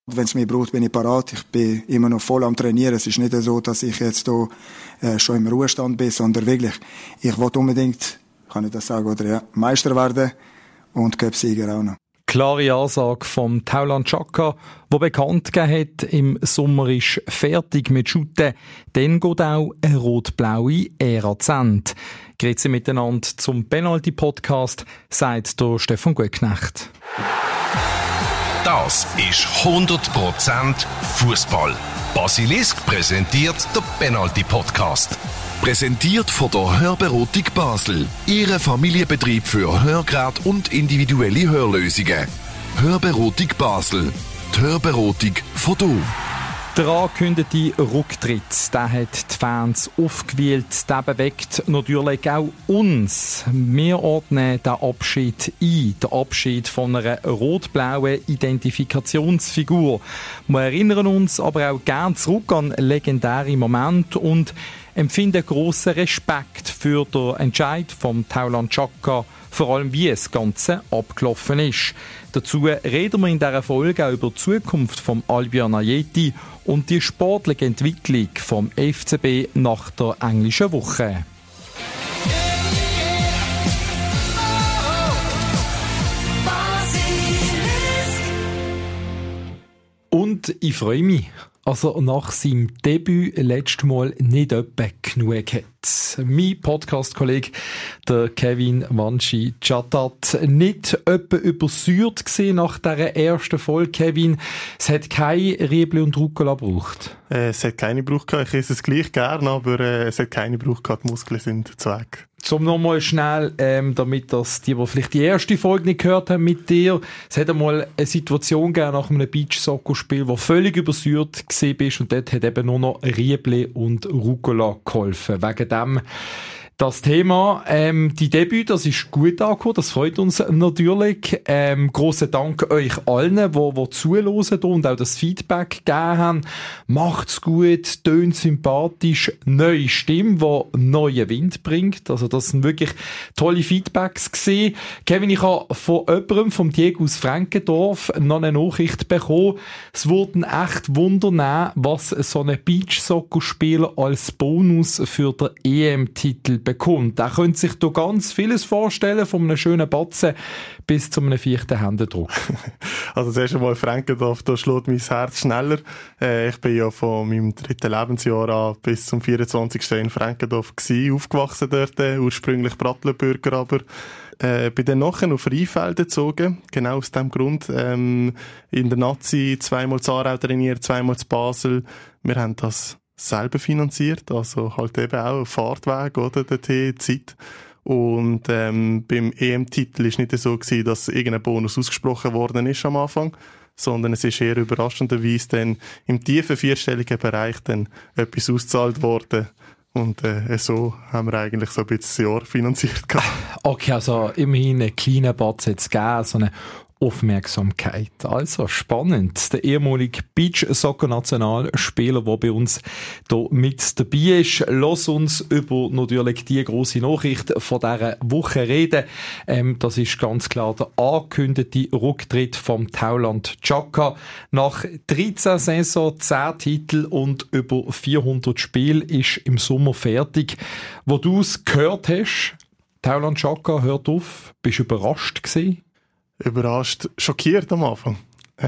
Wenn es mich braucht, bin ich parat. Ich bin immer noch voll am Trainieren. Es ist nicht so, dass ich jetzt hier schon im Ruhestand bin, sondern wirklich, ich will unbedingt, kann ich das sagen, oder ja, Meister werden und Cup-Sieger auch noch. Klare Ansage vom Taulant Chaka, der bekannt gegeben hat, im Sommer ist fertig mit Shooten. Dann geht auch eine rot-blaue Ära zu Ende. Grüezi miteinander zum Penalty-Podcast, sagt der Stefan Gutknecht. Das ist 100% Fußball. Basilisk präsentiert der Penalty-Podcast. Präsentiert von der Hörberatung Basel. Ihre Familienbetrieb für Hörgeräte und individuelle Hörlösungen. Hörberatung Basel. Die Hörberatung von hier. Der angekündigte Rücktritt, der hat die Fans aufgewühlt, der bewegt natürlich auch uns. Wir ordnen den Abschied ein, den Abschied von einer rot-blauen Identifikationsfigur. Wir erinnern uns aber auch gerne zurück an legendäre Momente und empfinden grossen Respekt für den Entscheid vom Taulant Chaka, vor allem wie das Ganze abgelaufen ist. Dazu reden wir in dieser Folge auch über die Zukunft vom Albion Ajeti und die sportliche Entwicklung vom FCB nach der englischen Woche. Und ich freue mich, also nach seinem Debüt letztes Mal nicht etwa genug hat. Mein Podcast-Kollege, der Kevin Wanshi Chatat, nicht etwa übersäuert gewesen nach dieser ersten Folge, Kevin. Es hat keine Riebli und Rucola gebraucht. Es hat keine gebraucht. Ich esse es gleich gerne, aber es hat keine gebraucht. Die Muskeln sind zu weg. Zum nochmal schnell, damit das die vielleicht die erste Folge nicht gehört haben mit dir. Es hat einmal eine Situation gegeben nach einem Beach-Soccer-Spiel, wo völlig übersäuert gewesen bist und dort hat eben nur noch Riebli und Rucola geholfen. Wegen dem das Thema, die Debüt, das ist gut angekommen, das freut uns natürlich. Grossen Dank euch allen, die zuhören und auch das Feedback gegeben haben. Macht's gut, tönt sympathisch, neue Stimme, die neuen Wind bringt. Also das sind wirklich tolle Feedbacks gewesen. Kevin, ich habe von jemandem, vom Diego aus Frankendorf, noch eine Nachricht bekommen. Es würde echt wundern, was so ein Beach-Soccer-Spieler als Bonus für den EM-Titel bekommt. Er könnte sich da ganz vieles vorstellen, von einem schönen Batzen bis zu einem 4. Händedruck. Also zuerst einmal Frankendorf, da schlägt mein Herz schneller. Ich bin ja von meinem 3. Lebensjahr an bis zum 24. in Frankendorf gewesen, aufgewachsen dort, ursprünglich Brattlenbürger, aber bin dann nachher auf Rheinfelden gezogen, genau aus dem Grund. In der Nazi zweimal zu Aarau trainiert, zweimal zu Basel. Wir haben das selber finanziert, also halt eben auch ein Fahrtweg, oder, dorthin, Zeit. Und beim EM-Titel ist nicht so gewesen, dass irgendein Bonus ausgesprochen worden ist am Anfang, sondern es ist eher überraschenderweise dann im tiefen 4-stelligen Bereich dann etwas ausgezahlt worden. Und so haben wir eigentlich so ein bisschen das Jahr finanziert gehabt. Okay, also immerhin einen kleinen Batzen jetzt gegeben, so eine Aufmerksamkeit. Also spannend. Der ehemalige Beach-Soccer-Nationalspieler, der bei uns hier mit dabei ist. Lass uns über natürlich die grosse Nachricht von dieser Woche reden. Das ist ganz klar der angekündigte Rücktritt vom Taulant Chaka. Nach 13 Saison, 10 Titel und über 400 Spiele ist im Sommer fertig. Wo du es gehört hast, Taulant Chaka hört auf, bist du überrascht gewesen? Überrascht, schockiert am Anfang.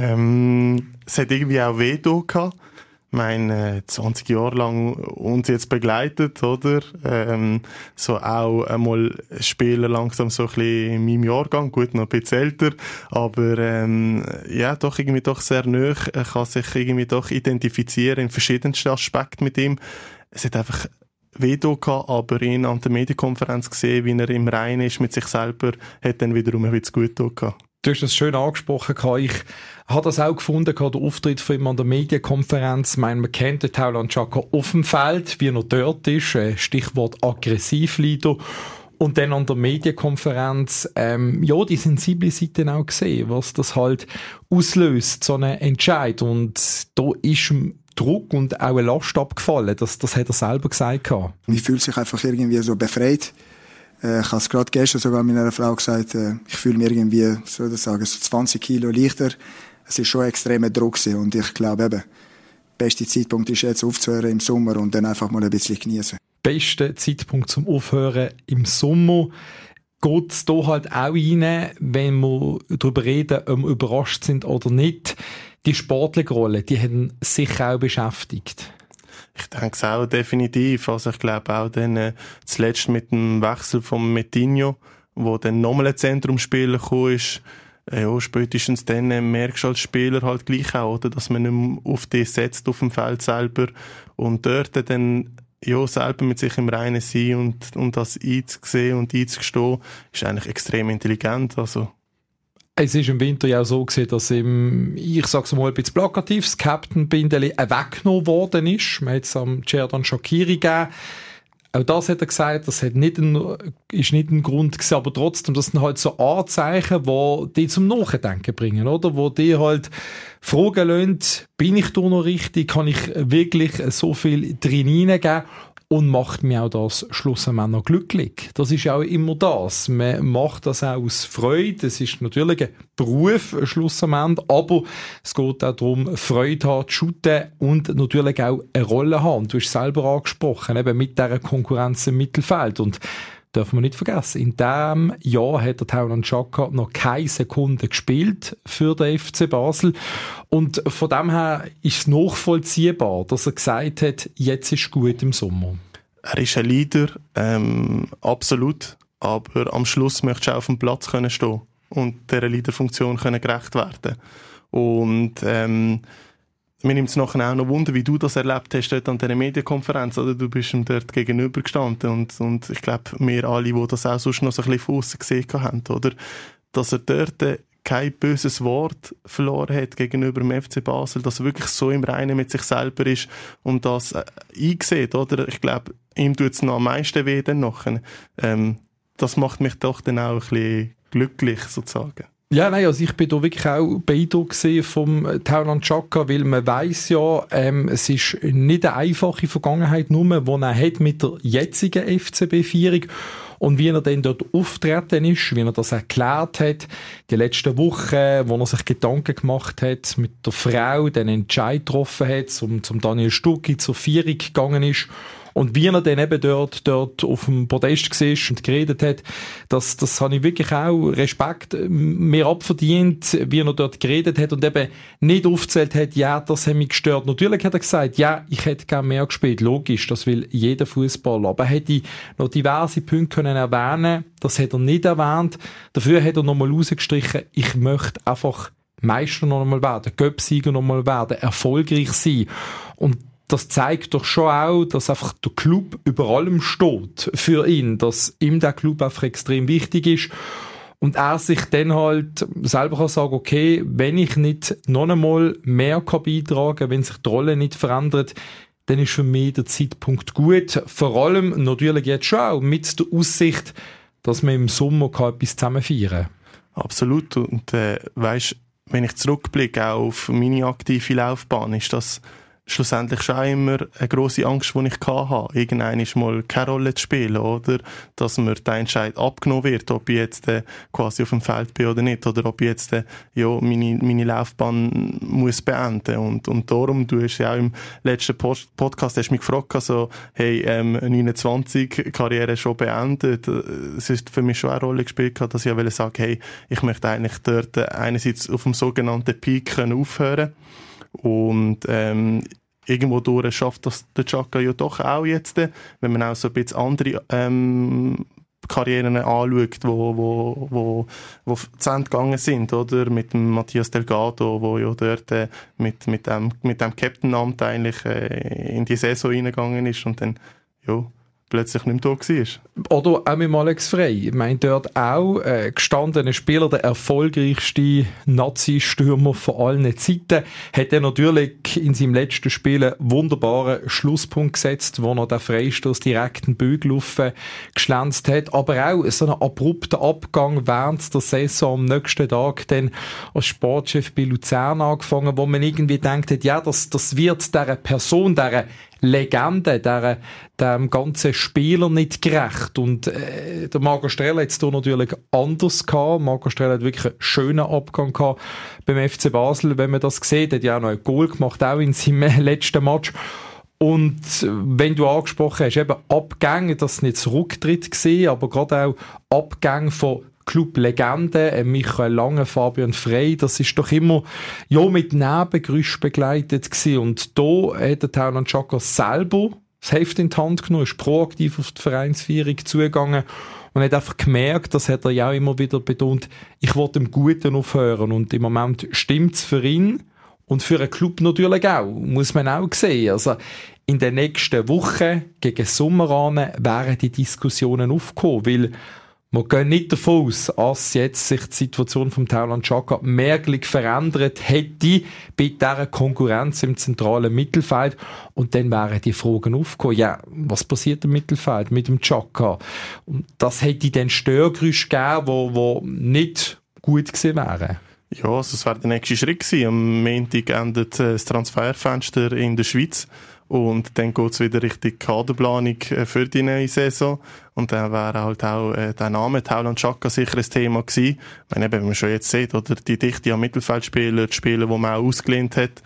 Es hat irgendwie auch weh gehabt. Ich meine, 20 Jahre lang uns jetzt begleitet, oder? So auch einmal Spieler langsam so ein bisschen in meinem Jahrgang, gut, noch ein bisschen älter, aber ja, doch irgendwie doch sehr nahe. Er kann sich irgendwie doch identifizieren in verschiedensten Aspekten mit ihm. Es hat einfach Veto gehabt, aber ihn an der Medienkonferenz gesehen, wie er im Reinen ist mit sich selber, hat dann wiederum ein bisschen gut gehabt. Du hast das schön angesprochen. Ich habe das auch gefunden, der Auftritt von ihm an der Medienkonferenz. Ich meine, man kennt den Taulant Chaka auf dem Feld, wie er dort ist. Stichwort Aggressivleader. Und dann an der Medienkonferenz, ja, die sensible Seite auch gesehen, was das halt auslöst, so einen Entscheid. Und da ist Druck und auch eine Last abgefallen. Das hat er selber gesagt. Man fühlt sich einfach irgendwie so befreit. Ich habe es gerade gestern sogar mit einer Frau gesagt, ich fühle mich irgendwie, soll ich sagen, so 20 Kilo leichter. es ist schon ein extremer Druck gewesen. Und ich glaube eben, der beste Zeitpunkt ist jetzt aufzuhören im Sommer und dann einfach mal ein bisschen genießen. Bester Zeitpunkt zum Aufhören im Sommer. Geht es da halt auch rein, wenn wir darüber reden, ob wir überrascht sind oder nicht. Die sportliche Rolle, die haben sich auch beschäftigt. Ich denke es auch definitiv. Also ich glaube auch dann zuletzt mit dem Wechsel von Metinho, wo dann nochmal ein Zentrumsspieler gekommen ist, ja, spätestens dann merkst du als Spieler halt gleich auch, oder, dass man nicht mehr auf dich setzt, auf dem Feld selber. Und dort dann ja, selber mit sich im Reinen sein und das einzusehen und einzugestehen, ist eigentlich extrem intelligent. Also. Es ist im Winter ja auch so gewesen, dass ich sag's mal ein bisschen plakativ, das Captain-Bindeli weggenommen worden ist. Man hat es am Xherdan Shaqiri gegeben. Auch das hat er gesagt, das ist nicht ein Grund gewesen, aber trotzdem, das sind halt so Anzeichen, die die zum Nachdenken bringen, oder? Wo die halt fragen lassen, bin ich da noch richtig, kann ich wirklich so viel drin hineingeben? Und macht mir auch das schlussendlich noch glücklich. Das ist auch immer das. Man macht das auch aus Freude. Es ist natürlich ein Beruf, schlussendlich, aber es geht auch darum, Freude haben, zu shooten und natürlich auch eine Rolle haben. Du hast es selber angesprochen, eben mit dieser Konkurrenz im Mittelfeld. Und dürfen wir nicht vergessen, in diesem Jahr hat der Taulant Xhaka noch keine Sekunde gespielt für den FC Basel. Und von dem her ist es nachvollziehbar, dass er gesagt hat, jetzt ist gut im Sommer. Er ist ein Leader, absolut. Aber am Schluss möchtest du auch auf dem Platz können stehen und dieser Leaderfunktion können gerecht werden. Und mir nimmt es nachher auch noch Wunder, wie du das erlebt hast dort an dieser Medienkonferenz. Oder? Du bist ihm dort gegenüber gestanden und ich glaube, wir alle, die das auch sonst noch so ein bisschen von aussen gesehen haben, oder? Dass er dort kein böses Wort verloren hat gegenüber dem FC Basel, dass er wirklich so im Reinen mit sich selber ist und das eingesehen, oder? Ich glaube, ihm tut es noch am meisten weh dann nachher. Das macht mich doch dann auch ein bisschen glücklich, sozusagen. Ja, nein, also ich bin da wirklich auch beeindruckt vom Taulant Xhaka, weil man weiss ja, es ist nicht eine einfache Vergangenheit nur, die er hat mit der jetzigen FCB-Vierung. Und wie er dann dort auftreten ist, wie er das erklärt hat, die letzten Wochen, wo er sich Gedanken gemacht hat mit der Frau, den Entscheid getroffen hat, zum Daniel Stucki zur Vierung gegangen ist. Und wie er dann eben dort auf dem Podest war und geredet hat, das habe ich wirklich auch Respekt mir abverdient, wie er dort geredet hat und eben nicht aufgezählt hat, ja, das hat mich gestört. Natürlich hat er gesagt, ja, ich hätte gerne mehr gespielt. Logisch, das will jeder Fußballer. Aber er hätte noch diverse Punkte können erwähnen. Das hat er nicht erwähnt. Dafür hat er nochmal rausgestrichen, ich möchte einfach Meister noch einmal werden, Göpsieger noch einmal werden, erfolgreich sein. Und das zeigt doch schon auch, dass einfach der Club über allem steht für ihn, dass ihm der Club einfach extrem wichtig ist und er sich dann halt selber kann sagen, okay, wenn ich nicht noch einmal mehr kann beitragen, wenn sich die Rolle nicht verändert, dann ist für mich der Zeitpunkt gut. Vor allem natürlich jetzt schon auch mit der Aussicht, dass wir im Sommer etwas zusammen feiern kann. Absolut. Und weisst, wenn ich zurückblicke auch auf meine aktive Laufbahn, ist das schlussendlich schon immer eine grosse Angst, die ich hatte. Irgendwann ist mal keine Rolle zu spielen, oder? Dass mir der Entscheid abgenommen wird, ob ich jetzt quasi auf dem Feld bin oder nicht, oder ob ich jetzt meine Laufbahn muss beenden. Und darum, du hast ja auch im letzten Podcast hast mich gefragt, also, hey, 29 Karriere schon beendet. Es ist für mich schon eine Rolle gespielt, dass ich ja sagen, hey, ich möchte eigentlich dort einerseits auf dem sogenannten Peak aufhören. Und irgendwo durch schafft das der Xhaka ja doch auch jetzt, wenn man auch so ein bisschen andere Karrieren anschaut, wo zu Ende gegangen sind, oder? Mit dem Matthias Delgado, wo ja dort mit dem Captain-Amt eigentlich in die Saison reingegangen ist und dann ja plötzlich nicht mehr da war. Oder auch mit Alex Frey. Ich meine, dort auch gestandener Spieler, der erfolgreichste Nazi-Stürmer von allen Zeiten, hat er natürlich in seinem letzten Spiel einen wunderbaren Schlusspunkt gesetzt, wo er den Freistoß direkt in den Bügel geschlänzt hat. Aber auch so einen abrupten Abgang während der Saison am nächsten Tag dann als Sportchef bei Luzern angefangen, wo man irgendwie denkt, ja, das wird dieser Person, dieser Legende, dem ganzen Spieler nicht gerecht. Und der Marco Strehl hat es hier natürlich anders gehabt. Marco Strehl hat wirklich einen schönen Abgang gehabt beim FC Basel, wenn man das sieht. Er hat ja auch noch ein Goal gemacht, auch in seinem letzten Match. Und wenn du angesprochen hast, eben Abgänge, das ist nicht das Rücktritt gewesen, aber gerade auch Abgänge von Club-Legenden, Michael Lange, Fabian Frey, das ist doch immer mit Nebengeräusch begleitet gewesen. Und da hat der Taulant Xhaka selber das Heft in die Hand genommen, ist proaktiv auf die Vereinsführung zugegangen und hat einfach gemerkt, das hat er ja auch immer wieder betont, ich will dem Guten aufhören. Und im Moment stimmt es für ihn und für einen Club natürlich auch, muss man auch sehen. Also in den nächsten Wochen gegen Sommer an wären die Diskussionen aufgekommen, weil wir gehen nicht davon aus, dass jetzt sich die Situation vom Taulant Xhaka merklich verändert hätte bei dieser Konkurrenz im zentralen Mittelfeld. Und dann wären die Fragen aufgekommen, ja, was passiert im Mittelfeld mit dem Xhaka? Und das hätte dann Störgeräusche gegeben, die nicht gut gewesen wären. Ja, also das wäre der nächste Schritt gewesen. Am Montag endet das Transferfenster in der Schweiz. Und dann geht's wieder Richtung Kaderplanung für die neue Saison. Und dann wäre halt auch der Name Taulant Xhaka sicher ein Thema gewesen. Wenn man schon jetzt sieht, oder die Dichte an Mittelfeldspielern, die Spieler, die man auch ausgelehnt hat,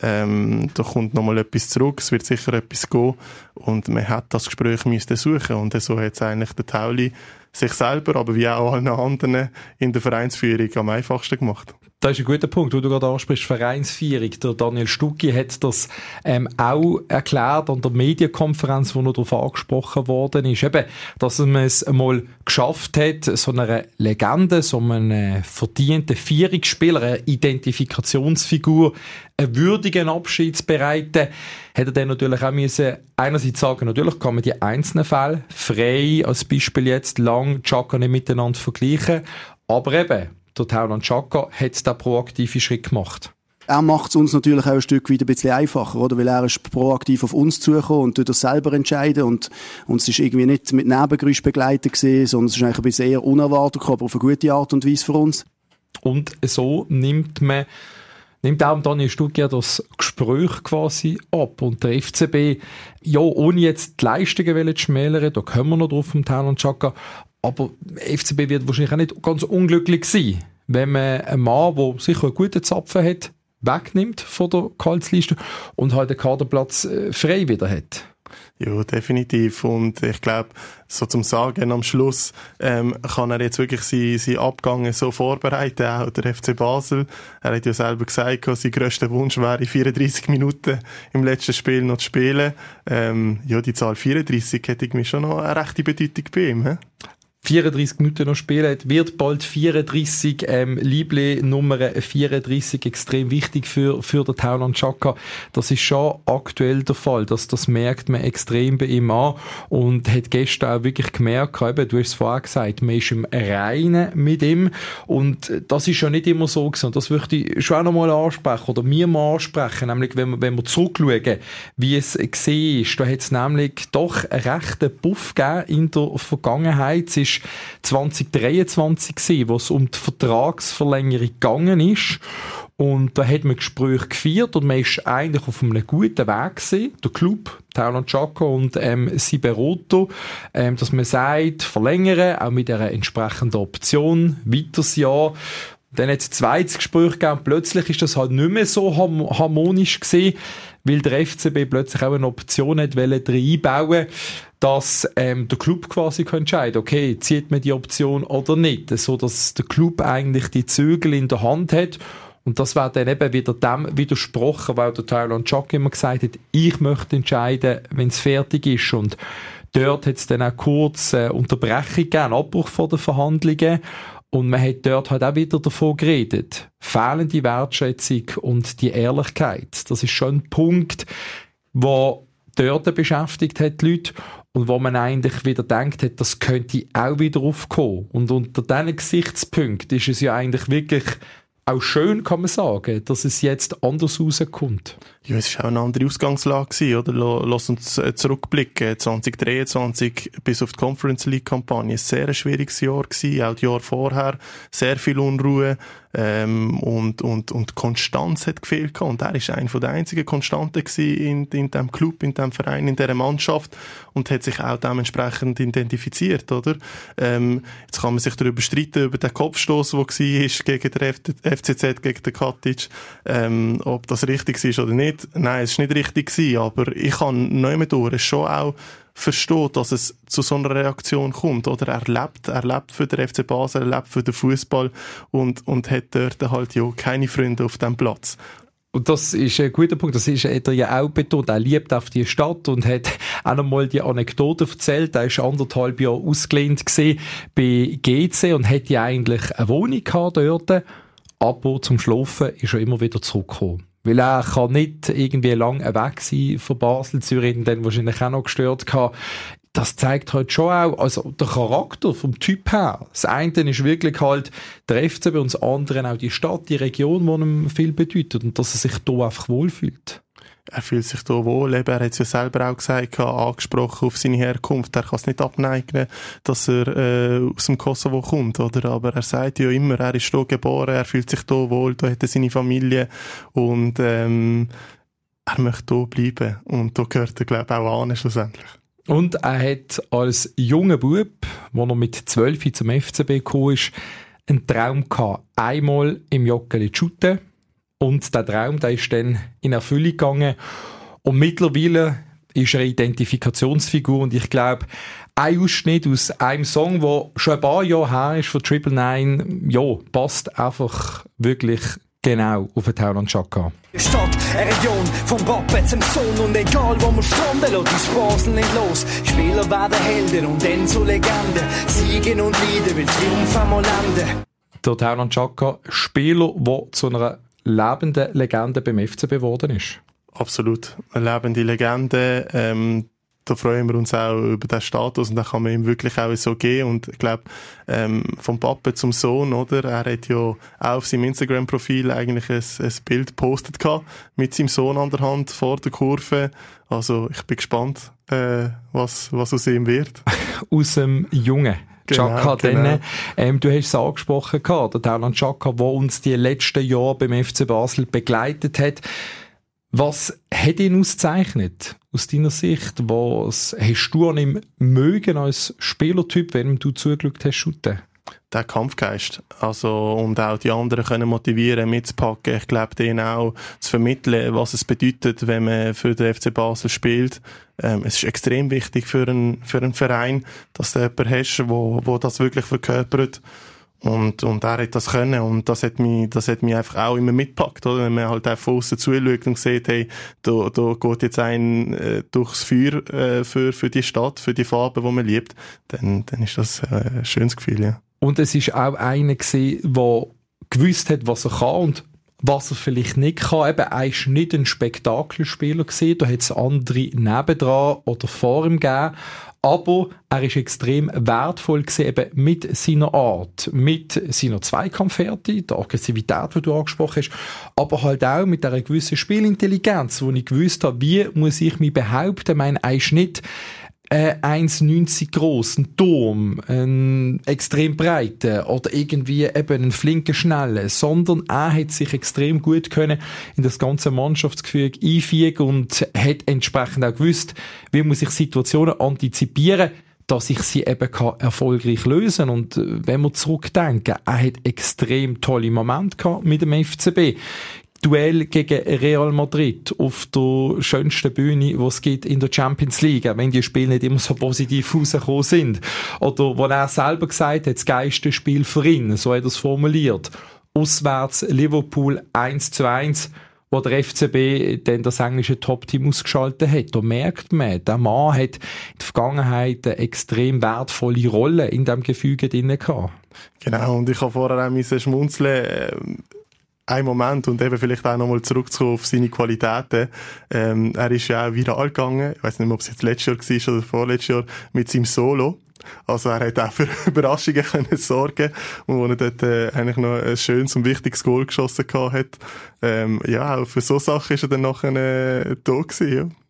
da kommt nochmal etwas zurück, es wird sicher etwas gehen. Und man hat das Gespräch müssen suchen. Und so hat es eigentlich der Tauli sich selber, aber wie auch allen anderen in der Vereinsführung am einfachsten gemacht. Das ist ein guter Punkt, wo du gerade ansprichst, Vereinsführung. Der Daniel Stucki hat das auch erklärt an der Medienkonferenz, wo noch darauf angesprochen worden ist, eben, dass man es einmal geschafft hat, so einer Legende, so einem verdienten Führungsspieler, einer Identifikationsfigur, einen würdigen Abschied zu bereiten, hat er dann natürlich auch müssen einerseits sagen, natürlich kann man die einzelnen Fälle, Frey als Beispiel jetzt, Lang, Xhaka nicht miteinander vergleichen, aber eben, der Taulant Xhaka hat den proaktiven Schritt gemacht. Er macht es uns natürlich auch ein Stück weit ein bisschen einfacher, oder? Weil er ist proaktiv auf uns zugekommen und tut das selber entscheiden und es ist irgendwie nicht mit Nebengeräusch begleitet gewesen, sondern es ist eigentlich ein bisschen eher unerwartet gekommen, aber auf eine gute Art und Weise für uns. Und so nimmt auch Daniel Stucki das Gespräch quasi ab. Und der FCB, ja, ohne jetzt die Leistungen zu schmälern, da kommen wir noch drauf vom Taulant Xhaka, aber FCB wird wahrscheinlich auch nicht ganz unglücklich sein, wenn man einen Mann, der sicher einen guten Zapfen hat, wegnimmt von der Gehaltsliste und halt den Kaderplatz frei wieder hat. Ja, definitiv. Und ich glaube, so zum Sagen am Schluss kann er jetzt wirklich seinen Abgang so vorbereiten, auch der FC Basel. Er hat ja selber gesagt, sein grösster Wunsch wäre, 34 Minuten im letzten Spiel noch zu spielen. Ja, die Zahl 34 hätte ich mir schon noch eine rechte Bedeutung bei ihm. He? 34 Minuten noch spielen, wird bald 34, Liebling Nummer 34 extrem wichtig für den Taulant Xhaka. Das ist schon aktuell der Fall, das merkt man extrem bei ihm an und hat gestern auch wirklich gemerkt, eben, du hast es vorher gesagt, man ist im Reinen mit ihm und das ist ja nicht immer so gewesen. Und das möchte ich schon auch noch mal ansprechen oder mir mal ansprechen, nämlich wenn wir zurückschauen, wie es gesehen ist, da hat es nämlich doch einen rechten Puff gegeben in der Vergangenheit. Es ist 2023 gewesen, wo es um die Vertragsverlängerung gegangen ist. Und da hat man Gespräche geführt und man ist eigentlich auf einem guten Weg gewesen. Der Club, Taulant Xhaka und Siberoto, dass man sagt, verlängern, auch mit einer entsprechenden Option, weiteres Jahr. Dann hat es ein zweites Gespräch gegeben und plötzlich ist das halt nicht mehr so harmonisch gewesen, weil der FCB plötzlich auch eine Option hat einbauen, dass der Club quasi entscheiden kann, okay, zieht man die Option oder nicht, so dass der Club eigentlich die Zügel in der Hand hat. Und das war dann eben wieder dem widersprochen, weil der Taulant Xhaka immer gesagt hat, ich möchte entscheiden, wenn es fertig ist. Und dort hat es dann auch kurz Unterbrechung gegeben, Abbruch von den Verhandlungen. Und man hat dort halt auch wieder davon geredet. Fehlende Wertschätzung und die Ehrlichkeit. Das ist schon ein Punkt, der dort beschäftigt hat, die Leute. Und wo man eigentlich wieder denkt hat, das könnte auch wieder aufkommen. Und unter diesen Gesichtspunkten ist es ja eigentlich wirklich auch schön, kann man sagen, dass es jetzt anders rauskommt. Ja, es war auch eine andere Ausgangslage gewesen, oder? Lass uns zurückblicken. 2023 bis auf die Conference League Kampagne. Ein sehr schwieriges Jahr gewesen. Auch das Jahr vorher. Sehr viel Unruhe. und Konstanz hat gefehlt und er ist einer der einzigen Konstanten in diesem Club, in diesem Verein, in dieser Mannschaft und hat sich auch dementsprechend identifiziert, oder? Jetzt kann man sich darüber streiten, über den Kopfstoß, der war gegen den FCZ, gegen den Katic, ob das richtig ist oder nicht. Nein, es war nicht richtig gewesen, aber ich kann nicht mehr durch, schon auch verstehen, dass es zu so einer Reaktion kommt, oder? Er lebt für den FC Basel, er lebt für den Fußball und hat dort halt ja keine Freunde auf dem Platz. Und das ist ein guter Punkt, das hat er ja auch betont. Er liebt auf die Stadt und hat auch noch mal die Anekdote erzählt. Er war 1,5 Jahre ausgelehnt bei GC und hätte ja eigentlich eine Wohnung gehabt dort, aber zum Schlafen ist er immer wieder zurückgekommen. Weil er kann nicht irgendwie lang weg sein von Basel, Zürich, dann wahrscheinlich auch noch gestört gehabt. Das zeigt halt schon auch, also der Charakter vom Typ her. Das eine ist wirklich halt der FCB und das andere auch die Stadt, die Region, die ihm viel bedeutet und dass er sich hier einfach wohlfühlt. Er fühlt sich hier wohl, er hat es ja selber auch gesagt, angesprochen auf seine Herkunft. Er kann es nicht abneigen, dass er aus dem Kosovo kommt, oder? Aber er sagt ja immer, er ist hier geboren, er fühlt sich hier wohl, da hat er seine Familie und er möchte hier bleiben. Und da gehört er, glaube ich, auch an, schlussendlich. Und er hat als junger Bub, als er mit 12 zum FCB gekommen ist, einen Traum gehabt, einmal im Joggeli zu shooten. Und der Traum, der ist dann in Erfüllung gegangen. Und mittlerweile ist er eine Identifikationsfigur. Und ich glaube, ein Ausschnitt aus einem Song, der schon ein paar Jahre her ist, von 999, ja, passt einfach wirklich genau auf den Tauland Chaka. Stadt, eine Region, vom Pappe zum Sohn und egal wo wir stranden, lässt uns Basel nicht los. Spieler werden Helden und dann zu Legenden, Siegen und Leiden, will Triumph einmal landen. Der Tauland Chaka, Spieler, der zu einer lebende Legende beim FCB geworden ist. Absolut. Eine lebende Legende. Da freuen wir uns auch über den Status und da kann man ihm wirklich auch so geben. Und ich glaube, vom Papa zum Sohn, oder? Er hat ja auch auf seinem Instagram-Profil eigentlich ein Bild gepostet gehabt, mit seinem Sohn an der Hand vor der Kurve. Also ich bin gespannt, was aus ihm wird. Aus dem Jungen. Chaka, genau. Du hast es angesprochen gehabt, der Tauland Chaka, der uns die letzten Jahre beim FC Basel begleitet hat. Was hat ihn ausgezeichnet, aus deiner Sicht? Was hast du an ihm mögen als Spielertyp, wenn du zugeschaut hast, shooten? Der Kampfgeist. Also, und auch die anderen können motivieren, mitzupacken. Ich glaube, denen auch zu vermitteln, was es bedeutet, wenn man für den FC Basel spielt. Es ist extrem wichtig für einen Verein, dass du jemanden hast, wo das wirklich verkörpert. Und er hat das können. Und das hat mich einfach auch immer mitgepackt, oder? Wenn man halt auch von aussen zuschaut und sieht, hey, da geht jetzt ein durchs Feuer für die Stadt, für die Farben, die man liebt, dann ist das ein schönes Gefühl, ja. Und es ist auch einer gewesen, der gewusst hat, was er kann und was er vielleicht nicht kann. Eben, er war nicht ein Spektakelspieler gewesen, da hat es andere nebendran oder vor ihm gegeben. Aber er ist extrem wertvoll gewesen, eben mit seiner Art, mit seiner Zweikampfhärte, der Aggressivität, die du angesprochen hast, aber halt auch mit einer gewissen Spielintelligenz, wo ich gewusst habe, wie muss ich mich behaupten. Ich meine, er ist nicht 1,90 groß, ein Turm, ein extrem breiter oder irgendwie eben ein flinker, schneller, sondern er hat sich extrem gut können in das ganze Mannschaftsgefüge einfügen und hat entsprechend auch gewusst, wie muss ich Situationen antizipieren, dass ich sie eben erfolgreich lösen kann. Und wenn wir zurückdenken, er hat extrem tolle Momente gehabt mit dem FCB. Duell gegen Real Madrid auf der schönsten Bühne, die es gibt in der Champions League, auch wenn die Spiele nicht immer so positiv rausgekommen sind. Oder wo er selber gesagt hat, das geilste Spiel für ihn, so hat er es formuliert. Auswärts Liverpool 1:1, wo der FCB dann das englische Top-Team ausgeschaltet hat. Da merkt man, der Mann hat in der Vergangenheit eine extrem wertvolle Rolle in diesem Gefüge drin gehabt. Genau, und ich habe vorher auch schmunzeln. Ein Moment und eben vielleicht auch nochmal zurückzukommen auf seine Qualitäten. Er ist ja auch viral gegangen, ich weiss nicht mehr, ob es jetzt letztes Jahr war oder vorletztes Jahr, mit seinem Solo. Also er hat auch für Überraschungen können sorgen und wo er dort eigentlich noch ein schönes und wichtiges Goal geschossen hat. Ja, auch für so Sachen ist er dann nachher da gewesen, ja.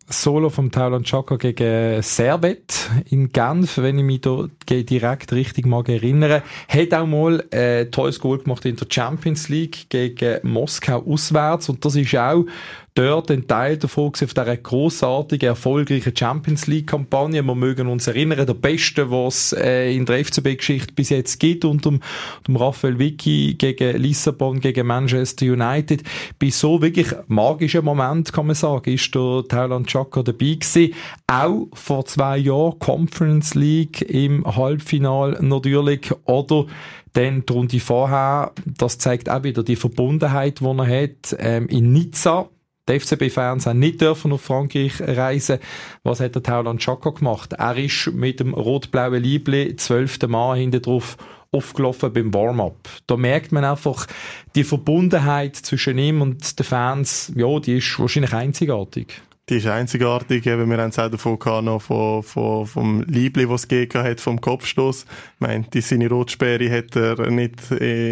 Solo vom Taulant Xhaka gegen Servette in Genf, wenn ich mich da direkt richtig mag erinnern. Hat auch mal ein tolles Goal gemacht in der Champions League gegen Moskau auswärts und das ist auch dort ein Teil davon auf dieser grossartigen, erfolgreichen Champions League-Kampagne. Wir mögen uns erinnern, der beste, was es in der FCB-Geschichte bis jetzt gibt, unter dem Raphael Vicky gegen Lissabon, gegen Manchester United. Bei so wirklich magischen Moment, kann man sagen, ist der Taulant Xhaka dabei gewesen. Auch vor 2 Jahren Conference League im Halbfinale natürlich, oder dann die Runde vorher. Das zeigt auch wieder die Verbundenheit, die er hat, in Nizza. Die FCB-Fans haben nicht dürfen auf Frankreich reisen. Was hat der Taulant Xhaka gemacht? Er ist mit dem rot-blauen Liebli 12. Mal hinten drauf aufgelaufen beim Warm-up. Da merkt man einfach, die Verbundenheit zwischen ihm und den Fans, ja, die ist wahrscheinlich einzigartig. Die ist einzigartig. Eben, wir haben es auch davon gehabt, noch vom Liebli, was es gegeben hat, vom Kopfstoß. Ich meine, seine Rotsperre hat er nicht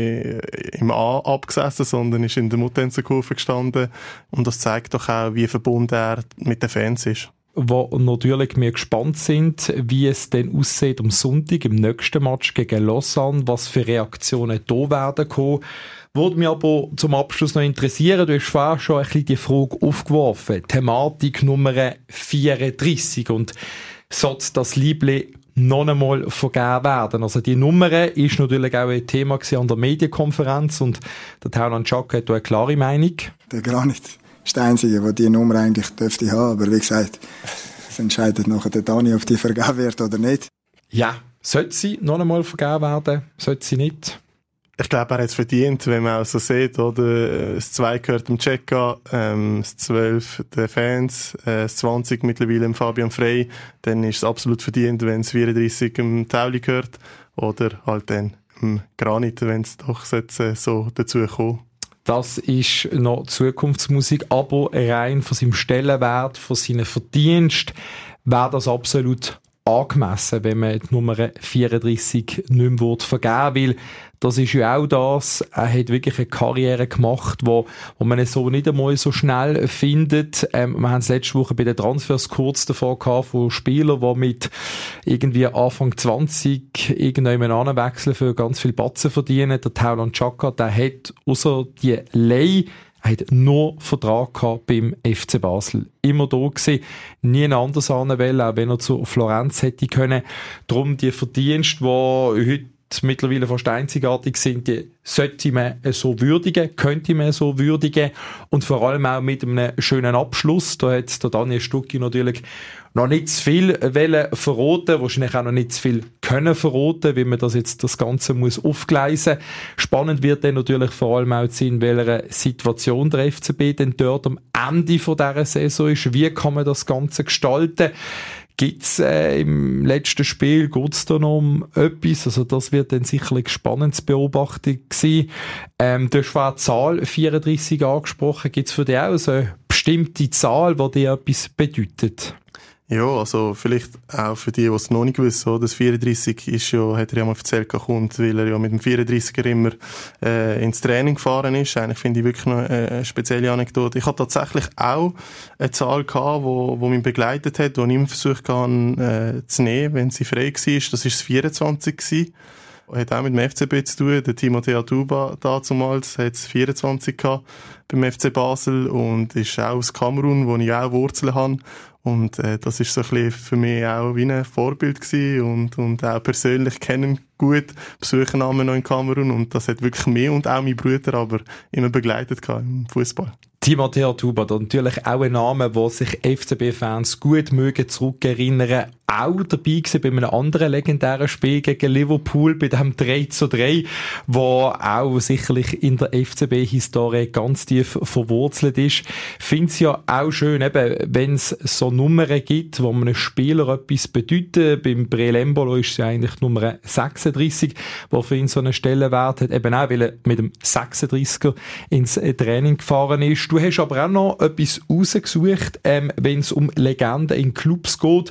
im A abgesessen, sondern ist in der Mutenzenkurve gestanden. Und das zeigt doch auch, wie verbunden er mit den Fans ist. Wo natürlich wir gespannt sind, wie es denn aussieht am Sonntag im nächsten Match gegen Lausanne, was für Reaktionen da werden kommen. Würde mich aber zum Abschluss noch interessieren, du hast vorher schon ein bisschen die Frage aufgeworfen. Thematik Nummer 34 und sollte das Liebli noch einmal vergeben werden. Also die Nummer ist natürlich auch ein Thema an der Medienkonferenz und der Taulant Xhaka hat da eine klare Meinung. Der Granit ist der Einzige, der die Nummer eigentlich dürfte haben, aber wie gesagt, es entscheidet nachher der Dani, ob die vergeben wird oder nicht. Ja, sollte sie noch einmal vergeben werden, sollte sie nicht? Ich glaube, er hat es verdient, wenn man auch so sieht, oder? Das 2 gehört dem Xhaka, das 12 den Fans, das 20 mittlerweile dem Fabian Frey. Dann ist es absolut verdient, wenn es 34 dem Tauli gehört. Oder halt dann dem Granit, wenn es doch so dazu kommt. Das ist noch Zukunftsmusik, aber rein von seinem Stellenwert, von seinem Verdienst, wäre das absolut angemessen, wenn man die Nummer 34 nicht mehr vergeben will. Das ist ja auch das, er hat wirklich eine Karriere gemacht, wo man so nicht einmal so schnell findet. Wir haben es letzte Woche bei den Transfers kurz davor gehabt, von Spielern, die mit irgendwie Anfang 20 irgendjemand anwechseln für ganz viel Batzen verdienen. Der Taulant Xhaka, der hat außer die Leih, er hat nur Vertrag gehabt beim FC Basel. Immer da gewesen, nie ein anderes anwählen, auch wenn er zu Florenz hätte können. Darum die Verdienste, die heute mittlerweile fast einzigartig sind, die sollte man so würdigen, könnte man so würdigen und vor allem auch mit einem schönen Abschluss. Da hat der Daniel Stucki natürlich noch nicht zu viel verraten, wahrscheinlich auch noch nicht zu viel können verraten, wie man das Ganze muss aufgleisen. Spannend wird dann natürlich vor allem auch zu sehen, in welcher Situation der FCB denn dort am Ende von dieser Saison ist. Wie kann man das Ganze gestalten? Gibt's im letzten Spiel, geht's da noch um etwas? Also das wird dann sicherlich spannend zu beobachten sein. Du hast vorhin die Zahl 34 angesprochen. Gibt's für dich auch so eine bestimmte Zahl, die dir etwas bedeutet? Ja, also vielleicht auch für die es noch nicht wissen, oder? Das 34 ist ja, hat er ja mal erzählt, kommt, weil er ja mit dem 34er immer ins Training gefahren ist. Eigentlich finde ich wirklich noch eine spezielle Anekdote. Ich hatte tatsächlich auch eine Zahl gehabt, wo mich begleitet hat, die ich immer versucht habe zu nehmen, wenn sie frei war. Das war das 24 gewesen. Hat auch mit dem FCB zu tun. Der Timothea Tuba damals hat es 24 gehabt beim FC Basel und ist auch aus Kamerun, wo ich auch Wurzeln habe. Und das ist so ein bisschen für mich auch wie ein Vorbild gewesen und auch persönlich kennen gut, besuchen noch in Kamerun und das hat wirklich mich und auch meine Brüder aber immer begleitet im Fußball. Timothea Tuba, natürlich auch ein Name, wo sich FCB-Fans gut mögen zurückerinnern. Auch dabei gewesen bei einem anderen legendären Spiel gegen Liverpool, bei dem 3:3, wo auch sicherlich in der FCB-Historie ganz tief verwurzelt ist. Finde es ja auch schön, eben, wenn es so Nummern gibt, wo einem Spieler etwas bedeuten. Beim Breel Embolo ist es ja eigentlich Nummer 36, wo für ihn so einen Stellenwert hat, eben auch, weil er mit dem 36er ins Training gefahren ist. Du hast aber auch noch etwas rausgesucht, wenn es um Legenden in Clubs geht.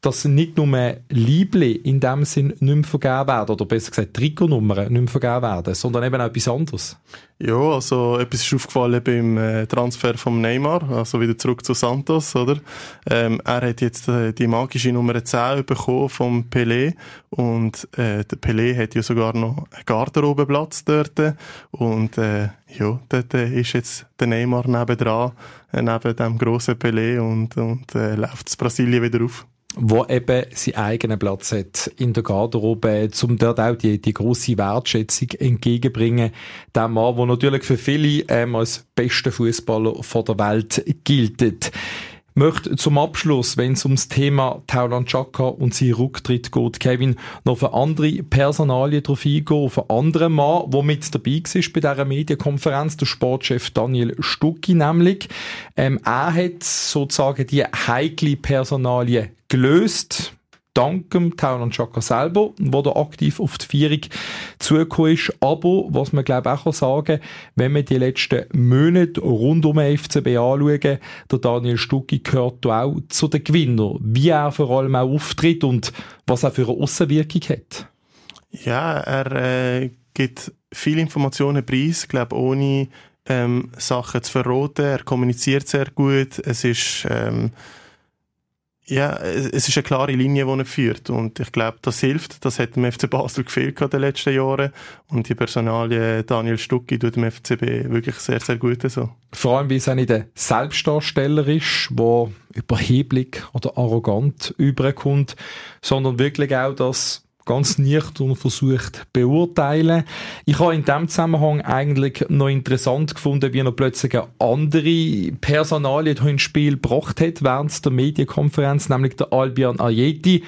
dass nicht nur Liebli in dem Sinn nicht mehr vergeben werden, oder besser gesagt Trikotnummern nicht mehr vergeben werden, sondern eben auch etwas anderes. Ja, also etwas ist aufgefallen beim Transfer vom Neymar, also wieder zurück zu Santos, oder? Er hat jetzt die magische Nummer 10 bekommen vom Pelé und der Pelé hat ja sogar noch einen Garderobenplatz dort und ja, dort ist jetzt der Neymar nebendran, neben dem grossen Pelé und läuft das Brasilien wieder auf. Wo eben seinen eigenen Platz hat in der Garderobe, um dort auch die grosse Wertschätzung entgegenbringen. Der Mann, der natürlich für viele als bester Fußballer der Welt gilt. Ich möchte zum Abschluss, wenn es ums Thema Taulant Xhaka und seinen Rücktritt geht, Kevin, noch auf eine andere Personalie drauf eingehen, auf einen anderen Mann, der mit dabei war bei dieser Medienkonferenz, der Sportchef Daniel Stucki nämlich. Er hat sozusagen die heikle Personalie gelöst, dank dem Taulant Xhaka selber, wo da aktiv auf die Vierung zugekommen ist. Aber, was man glaube ich auch sagen kann, wenn wir die letzten Monate rund um den FCB anschauen, der Daniel Stucki gehört auch zu den Gewinnern, wie er vor allem auch auftritt und was er für eine Aussenwirkung hat. Ja, er gibt viele Informationen preis, glaube ohne Sachen zu verraten. Er kommuniziert sehr gut. Es ist eine klare Linie, die er führt. Und ich glaube, das hilft. Das hat dem FC Basel gefehlt in den letzten Jahren. Und die Personalie Daniel Stucki tut dem FCB wirklich sehr, sehr gut so. Vor allem, weil es auch nicht ein Selbstdarsteller ist, der überheblich oder arrogant überkommt, sondern wirklich auch das ganz nüchtern versucht beurteilen. Ich habe in diesem Zusammenhang eigentlich noch interessant gefunden, wie er plötzlich eine andere Personalie ins Spiel gebracht hat während der Medienkonferenz, nämlich der Albion Ajeti.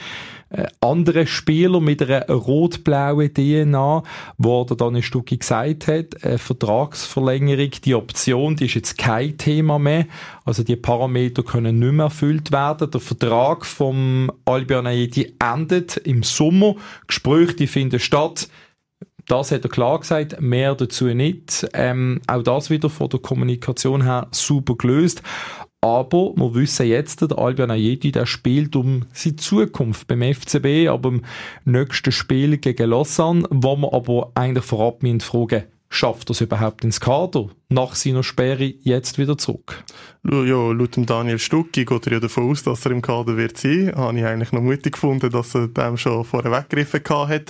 Andere Spieler mit einer rot-blauen DNA, wo der Daniel Stucki gesagt hat, eine Vertragsverlängerung, die Option, die ist jetzt kein Thema mehr. Also die Parameter können nicht mehr erfüllt werden. Der Vertrag vom Albion Ajeti endet im Sommer. Gespräche, die finden statt. Das hat er klar gesagt, mehr dazu nicht. Auch das wieder von der Kommunikation her super gelöst. Aber wir wissen jetzt, der Albion Ajeti, der spielt um seine Zukunft beim FCB, aber im nächsten Spiel gegen Lausanne, wo wir aber eigentlich vorab fragen, schafft er es überhaupt ins Kader? Nach seiner Sperre jetzt wieder zurück? Ja, laut dem Daniel Stucki geht er ja davon aus, dass er im Kader wird sein. Habe ich eigentlich noch mutig gefunden, dass er dem schon vorher weggegriffen hat.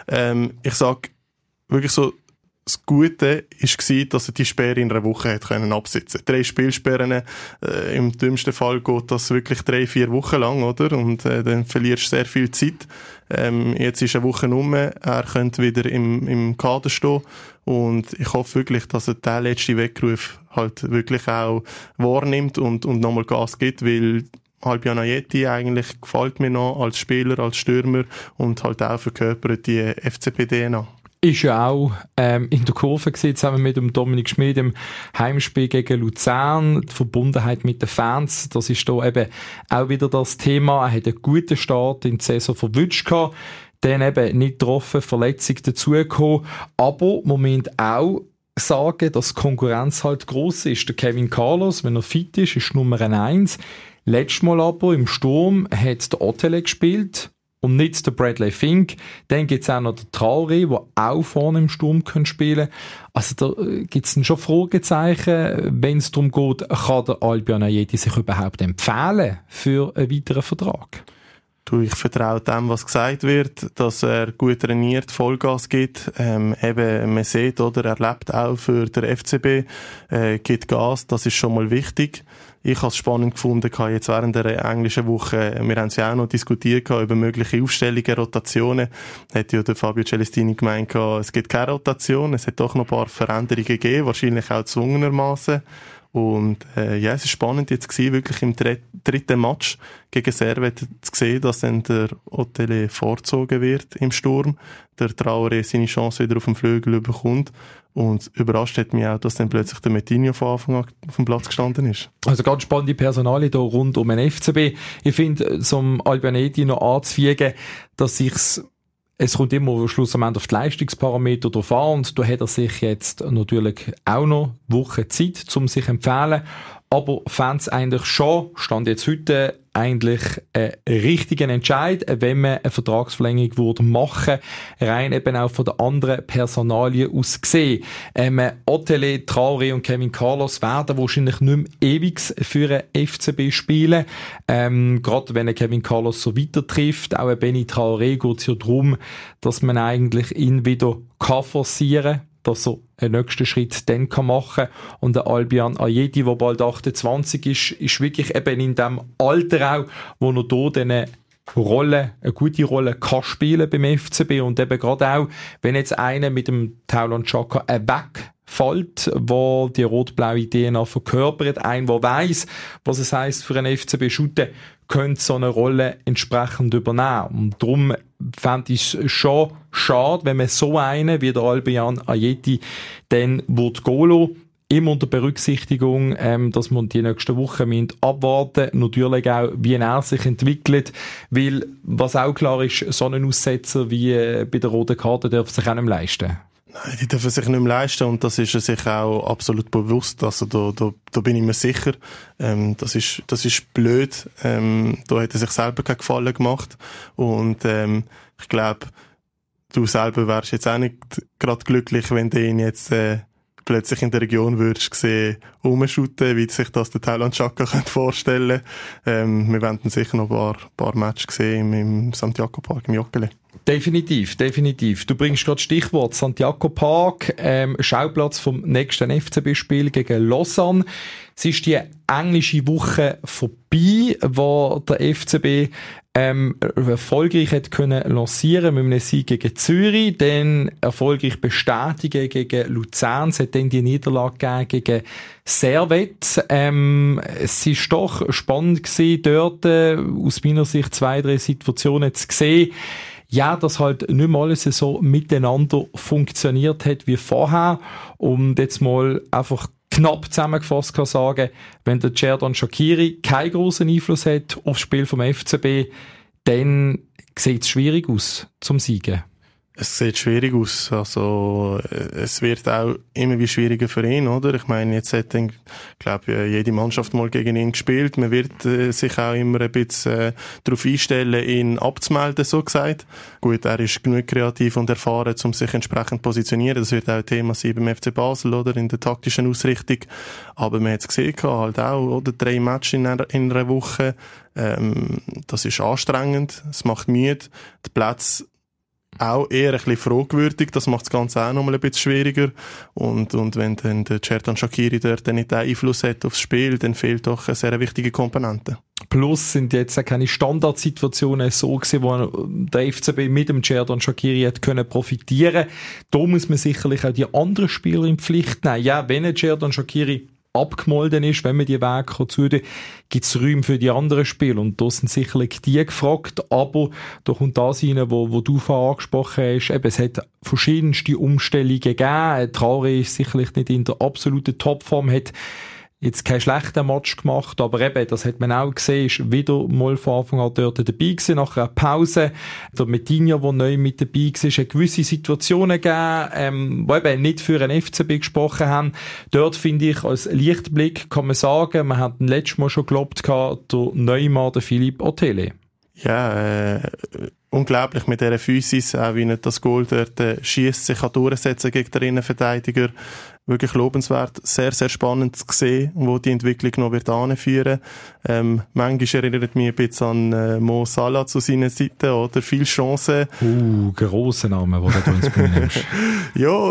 Ich sage wirklich so, das Gute war, dass er die Sperre in einer Woche hat absitzen konnte. 3 Spielsperren, im dümmsten Fall geht das wirklich 3-4 Wochen lang, oder? Und dann verlierst du sehr viel Zeit. Jetzt ist eine Woche rum, er könnte wieder im Kader stehen. Und ich hoffe wirklich, dass er den letzten Weckruf halt wirklich auch wahrnimmt und nochmal Gas gibt, weil Albion Ajeti eigentlich gefällt mir noch als Spieler, als Stürmer und halt auch verkörpert die FCB-DNA. Ist ja auch in der Kurve gewesen, zusammen mit dem Dominik Schmid im Heimspiel gegen Luzern. Die Verbundenheit mit den Fans, das ist da eben auch wieder das Thema. Er hat einen guten Start in die Saison verwünscht gehabt, dann eben nicht getroffen, Verletzung dazugekommen. Aber wir müssen auch sagen, dass die Konkurrenz halt gross ist. Der Kevin Carlos, wenn er fit ist Nummer 1. Letztes Mal aber im Sturm hat der Otele gespielt und nicht der Bradley Fink. Dann gibt es auch noch den Traoré, der auch vorne im Sturm spielen kann. Also da gibt es schon Fragezeichen, wenn es darum geht, kann der Albion Ajeti sich überhaupt empfehlen für einen weiteren Vertrag? Ich vertraue dem, was gesagt wird, dass er gut trainiert, Vollgas gibt. Eben, man sieht, oder, er lebt auch für den FCB, gibt Gas, das ist schon mal wichtig. Ich habe es spannend gefunden, jetzt während der englischen Woche, wir haben es ja auch noch diskutiert über mögliche Aufstellungen, Rotationen. Hat ja der Fabio Celestini gemeint, es gibt keine Rotation, es hat doch noch ein paar Veränderungen gegeben, wahrscheinlich auch gezwungenermaßen. Und ja, es ist spannend jetzt gewesen, wirklich im dritten Match gegen Servette zu sehen, dass dann der Otele vorgezogen wird im Sturm, der Traoré seine Chance wieder auf dem Flügel bekommt. Und überrascht hat mich auch, dass dann plötzlich der Metinho von Anfang an auf dem Platz gestanden ist. Also ganz spannende Personalie hier rund um den FCB. Ich finde, zum Albion Ajeti noch anzufügen, dass es kommt immer schlussendlich auf die Leistungsparameter drauf an und da hat er sich jetzt natürlich auch noch Wochen Zeit, um sich zu empfehlen. aber fände es eigentlich schon, stand jetzt heute, eigentlich einen richtigen Entscheid, wenn man eine Vertragsverlängerung würde machen, rein eben auch von den anderen Personalien aus gesehen. Otele, Traoré und Kevin Carlos werden wahrscheinlich nicht mehr ewig für einen FCB spielen. Gerade wenn Kevin Carlos so weiter trifft, auch Benny Traoré geht es ja darum, dass man eigentlich ihn wieder forcieren kann, dass er einen nächsten Schritt dann machen kann. Und der Albian Ajeti, der bald 28 ist wirklich eben in dem Alter auch, wo er hier eine gute Rolle kann spielen beim FCB. Und eben gerade auch, wenn jetzt einer mit dem Taulan Xhaka wegfällt, wo die rot-blaue DNA verkörpert, ein, der weiss, was es heisst für einen FCB-Shooter, könnte so eine Rolle entsprechend übernehmen. Und darum fände ich es schon schade, wenn man so einen wie der Albian Ajeti dann gehen lassen. Immer unter Berücksichtigung, dass man die nächsten Wochen abwarten müssen. Natürlich auch, wie er sich entwickelt. Weil, was auch klar ist, so einen Aussetzer wie bei der roten Karte darf sich auch nicht mehr leisten. Nein, die dürfen sich nicht mehr leisten und das ist er sich auch absolut bewusst. Also da bin ich mir sicher. Das ist blöd. Da hat er sich selber keinen Gefallen gemacht. Und ich glaube, du selber wärst jetzt auch nicht gerade glücklich, wenn du ihn jetzt plötzlich in der Region würdest sehen, rumschuten, wie sich das der Taulan Xhaka vorstellen könnte. Wir werden sicher noch ein paar Matches sehen im Santiago Park, im Joggeli. Definitiv. Du bringst gerade Stichwort Santiago Park, Schauplatz vom nächsten FCB-Spiel gegen Lausanne. Es ist die englische Woche vorbei, wo der FCB erfolgreich hat können lancieren mit einem Sieg gegen Zürich, dann erfolgreich bestätigen gegen Luzern, es hat dann die Niederlage gegeben gegen Servette. Es ist doch spannend gewesen, dort aus meiner Sicht 2-3 Situationen zu sehen, ja, dass halt nicht mal alles so miteinander funktioniert hat wie vorher. Und jetzt mal einfach knapp zusammengefasst kann sagen, wenn der Xherdan Shaqiri keinen grossen Einfluss hat aufs Spiel vom FCB, dann sieht es schwierig aus zum Siegen. Es sieht schwierig aus. Also, es wird auch immer wie schwieriger für ihn, oder? Ich meine, jetzt hat dann, glaube jede Mannschaft mal gegen ihn gespielt. Man wird sich auch immer ein bisschen darauf einstellen, ihn abzumelden, so gesagt. Gut, er ist genug kreativ und erfahren, um sich entsprechend zu positionieren. Das wird auch ein Thema sein beim FC Basel, oder? In der taktischen Ausrichtung. Aber man hat es gesehen, halt auch, oder? 3 Matches in einer Woche. Das ist anstrengend. Es macht müde. Die Plätze auch eher ein bisschen fragwürdig, das macht das Ganze auch noch mal ein bisschen schwieriger. Und wenn dann der Xherdan Shaqiri dort nicht den Einfluss hat aufs Spiel, dann fehlt doch eine sehr wichtige Komponente. Plus sind jetzt auch keine Standardsituationen so gewesen, wo der FCB mit dem Xherdan Shaqiri hat können profitieren. Da muss man sicherlich auch die anderen Spieler in Pflicht nehmen. Ja, wenn ein Xherdan Shaqiri abgemolden ist, wenn man die Wege zudem, gibt es Räume für die anderen Spiele. Und da sind sicherlich die gefragt, aber da kommt das rein, wo du vorhin angesprochen hast. Eben, es hat verschiedenste Umstellungen gegeben. Traoré ist sicherlich nicht in der absoluten Topform, hat jetzt keinen schlechten Match gemacht, aber eben, das hat man auch gesehen, ist wieder mal von Anfang an dort dabei gewesen, nach einer Pause. Der Metinha, der neu mit dabei war, hat gewisse Situationen gegeben, die eben nicht für einen FCB gesprochen haben. Dort finde ich, als Lichtblick kann man sagen, man hat letztes Mal schon geglaubt, der Neumann, der Philippe Otele. Ja, unglaublich mit dieser Physis, auch wie er das Goal dort schiesst, sich durchsetzen gegen den Innenverteidiger. Wirklich lobenswert, sehr, sehr spannend zu sehen, wo die Entwicklung noch wird anführen. Manchmal erinnert mich ein bisschen an Mo Salah zu seiner Seite, oder? Viel Chancen. Grosser Name, den du ins Spiel nimmst. Ja,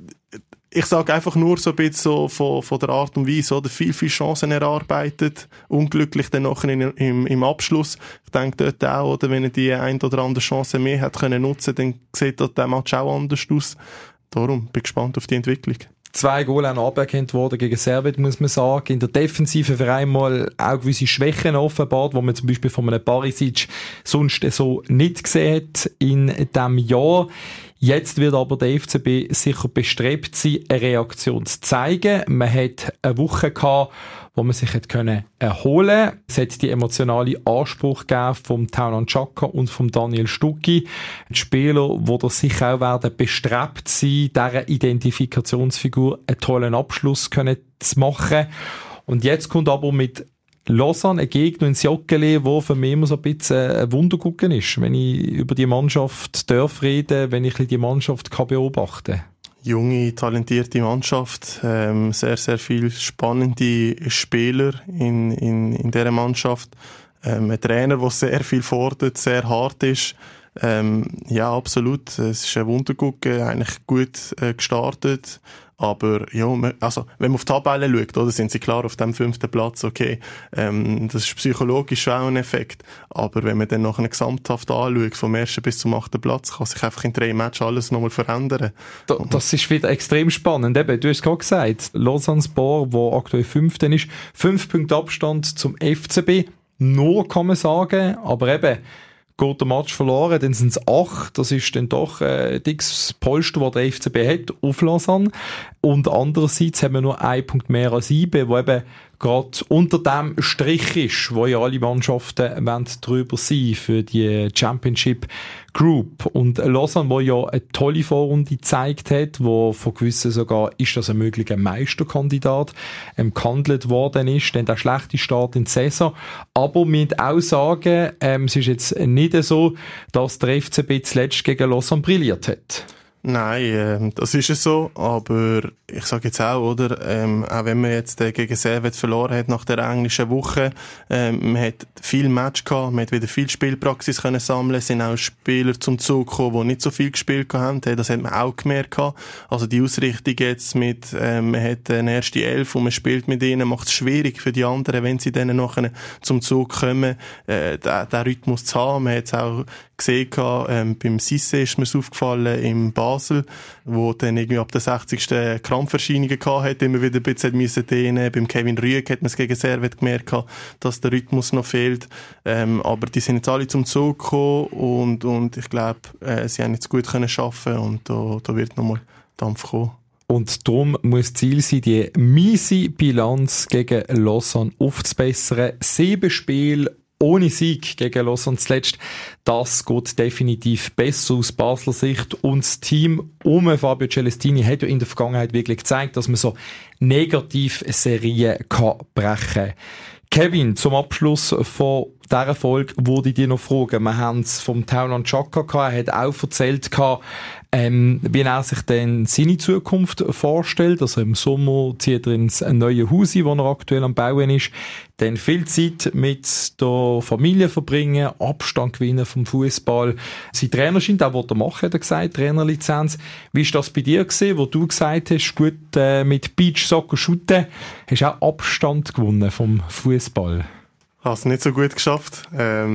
ich sage einfach nur so ein bisschen so von der Art und Weise, oder? Viel Chancen erarbeitet. Unglücklich dann nachher im Abschluss. Ich denke dort auch, oder? Wenn er die ein oder andere Chance mehr hat können nutzen, dann sieht dort der Match auch anders aus. Darum bin ich gespannt auf die Entwicklung. 2 Goal anerkannt worden gegen Servette, muss man sagen. In der Defensive für einmal auch gewisse Schwächen offenbart, die man zum Beispiel von einem Barisic sonst so nicht gesehen hat in diesem Jahr. Jetzt wird aber der FCB sicher bestrebt sein, eine Reaktion zu zeigen. Man hat eine Woche gehabt, wo man sich erholen konnte. Es hat die emotionale Anspruch gegeben vom Taulan Xhaka und vom Daniel Stucki. Die Spieler, die sicher auch werden bestrebt sein, dieser Identifikationsfigur einen tollen Abschluss zu machen. Und jetzt kommt aber mit Lausanne ein Gegner ins Joggeli, wo für mich immer so ein bisschen ein Wundergucken ist, wenn ich über die Mannschaft darf reden, wenn ich die Mannschaft kann beobachten. Junge, talentierte Mannschaft, sehr, sehr viele spannende Spieler in dieser Mannschaft. Ein Trainer, der sehr viel fordert, sehr hart ist. Ja, absolut. Es ist ein Wundergucken, eigentlich gut gestartet. Aber ja, also, wenn man auf die Tabelle schaut, oder, sind sie klar auf dem 5. Platz, okay. Das ist psychologisch auch ein Effekt. Aber wenn man dann nachher gesamthaft anschaut, vom 1. bis zum 8. Platz, kann sich einfach in 3 Matches alles nochmal verändern. Das ist wieder extrem spannend. Eben, du hast gerade gesagt, Lausanne-Sport, der aktuell 5. ist, 5 Punkte Abstand zum FCB. Nur kann man sagen, aber eben, geht der Match verloren, dann sind es 8. Das ist dann doch ein dickes Polster, das der FCB hat, auf Lausanne. Und andererseits haben wir nur 1 Punkt mehr als IB, wo eben gerade unter dem Strich ist, wo ja alle Mannschaften drüber sein für die Championship Group. Und Lausanne, wo ja eine tolle Vorrunde gezeigt hat, wo von gewissen sogar ist das ein möglicher Meisterkandidat gehandelt worden ist, dann der schlechte Start in die Saison. Aber wir müssen auch sagen, es ist jetzt nicht so, dass der FCB zuletzt gegen Lausanne brilliert hat. Nein, das ist es so, aber ich sage jetzt auch, oder, auch wenn man jetzt gegen Servette verloren hat nach der englischen Woche, man hat viel Match gehabt, man hat wieder viel Spielpraxis können sammeln, es sind auch Spieler zum Zug gekommen, die nicht so viel gespielt haben, das hat man auch gemerkt gehabt. Also die Ausrichtung jetzt mit, man hat eine erste 11 und man spielt mit ihnen, macht es schwierig für die anderen, wenn sie dann nachher zum Zug kommen, den Rhythmus zu haben. Man hat es auch gesehen gehabt, beim Cissé ist mir aufgefallen, im Basel, wo dann irgendwie ab der 60. Krampferscheinungen gehabt hat, immer wieder ein bisschen müssen dehnen. Beim Kevin Rüegg hat man es gegen Servette gemerkt, dass der Rhythmus noch fehlt. Aber die sind jetzt alle zum Zug gekommen und ich glaube, sie haben jetzt gut können arbeiten und da wird nochmal Dampf kommen. Und darum muss Ziel sein, die miese Bilanz gegen Lausanne aufzubessern. 7 Spiele ohne Sieg gegen Lausanne zuletzt, das geht definitiv besser aus Basler Sicht. Und das Team um Fabio Celestini hat ja in der Vergangenheit wirklich gezeigt, dass man so Negativ-Serien kann brechen. Kevin, zum Abschluss von dieser Folge würde ich dir noch fragen. Wir haben es vom Tauland Chaka gehabt. Er hat auch erzählt gehabt, wie er sich denn seine Zukunft vorstellt. Also im Sommer zieht er ins neue Haus ein, das er aktuell am Bauen ist. Dann viel Zeit mit der Familie verbringen, Abstand gewinnen vom Fußball. Sein Trainerschein, den wollte er machen, hat er gesagt, Trainerlizenz. Wie war das bei dir gewesen, wo du gesagt hast, gut, mit Beachsoccer shooten, hast du auch Abstand gewonnen vom Fußball? Ich habe es nicht so gut geschafft.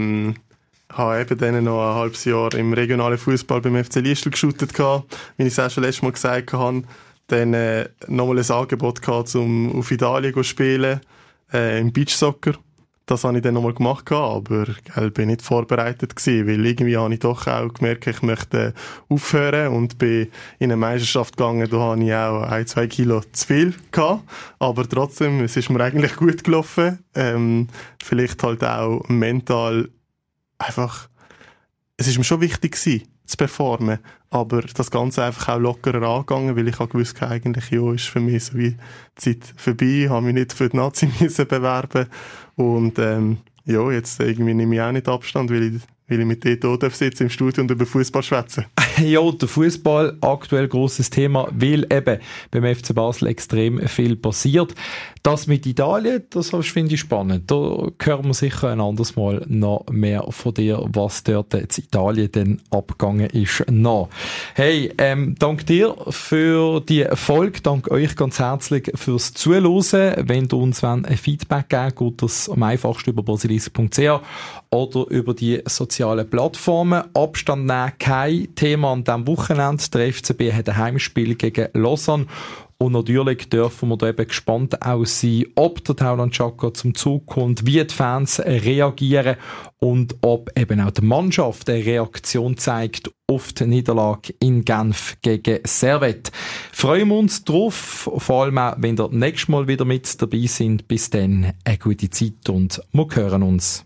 Habe eben dann noch ein halbes Jahr im regionalen Fußball beim FC Liestal geshootet gehabt, wie ich es auch schon letztes Mal gesagt habe. Dann nochmal ein Angebot gehabt, um auf Italien zu spielen, im Beachsoccer. Das habe ich dann nochmal gemacht, aber ich bin nicht vorbereitet gewesen, weil irgendwie habe ich doch auch gemerkt, ich möchte aufhören und bin in eine Meisterschaft gegangen, da habe ich auch 1-2 Kilo zu viel gehabt, aber trotzdem, es ist mir eigentlich gut gelaufen, vielleicht halt auch mental einfach, es ist mir schon wichtig gewesen, zu performen, aber das Ganze einfach auch lockerer angegangen, weil ich habe gewusst, eigentlich, ja, ist für mich so wie die Zeit vorbei, habe mich nicht für die Nazi müssen bewerben und ja, jetzt irgendwie nehme ich auch nicht Abstand, weil ich mit dir hier sitzen im Studio und über Fußball schwätzen. Ja, der Fußball aktuell grosses Thema, weil eben beim FC Basel extrem viel passiert. Das mit Italien, das finde ich spannend. Da hören wir sicher ein anderes Mal noch mehr von dir, was dort in Italien denn abgegangen ist. Noch. Hey, danke dir für die Folge, danke euch ganz herzlich fürs Zuhören. Wenn du uns ein Feedback geben, geht das am einfachsten über basilisk.ch oder über die sozialen Plattformen. Abstand nehmen, kein Thema an diesem Wochenende. Der FCB hat ein Heimspiel gegen Lausanne. Und natürlich dürfen wir da eben gespannt auch sein, ob der Tauland Chaka zum Zug kommt, wie die Fans reagieren und ob eben auch die Mannschaft eine Reaktion zeigt auf die Niederlage in Genf gegen Servette. Freuen wir uns drauf, vor allem auch, wenn ihr nächstes Mal wieder mit dabei sind. Bis dann, eine gute Zeit und wir hören uns.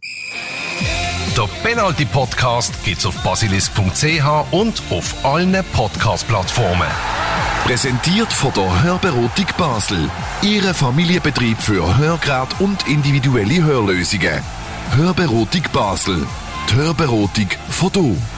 Der Penalty-Podcast gibt's auf basilisk.ch und auf allen Podcast-Plattformen. Präsentiert von der Hörberotik Basel. Ihre Familienbetrieb für Hörgeräte und individuelle Hörlösungen. Hörberotik Basel. Die Hörberotik von du.